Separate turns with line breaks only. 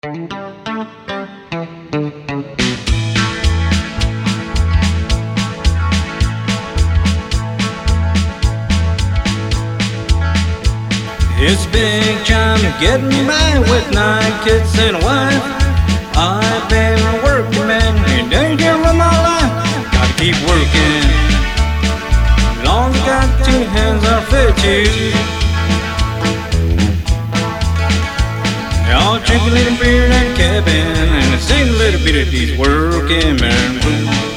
It's a big time getting by with 9 kids and a wife. I've been working, man, and ain't here all my life. Gotta keep working. As long as I got 2 hands, I'll fit you. I'll drink a little beer in that cabin and sing a little bit of these working man blues.